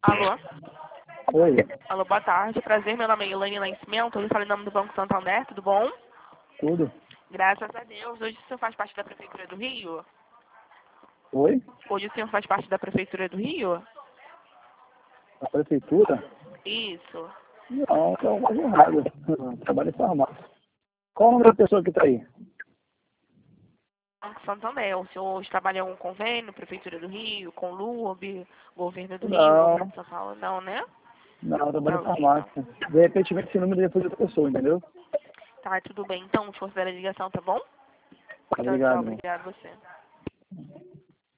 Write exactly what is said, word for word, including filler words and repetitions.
Alô? Oi, Alô, boa tarde. Prazer, meu nome é Elaine Nascimento. Eu falo em nome do Banco Santander, tudo bom? tudo? Graças a Deus. Hoje o senhor faz parte da Prefeitura do Rio? Oi? Hoje o senhor faz parte da Prefeitura do Rio? A prefeitura? Isso. Não, é uma coisa errada. Eu trabalho em farmácia. Qual o nome da pessoa que está aí? Banco Santander. O senhor hoje trabalha em algum convênio, Prefeitura do Rio, com L U B, Governo do Rio, Não, Governo de São Paulo? Não, né? não, eu trabalho Tá em ok, então. farmácia. De repente vem esse número depois da pessoa, entendeu? Tá, tudo bem. Então, deixa eu fazer a ligação, tá bom? Tchau, tchau. Obrigado. Obrigado a você.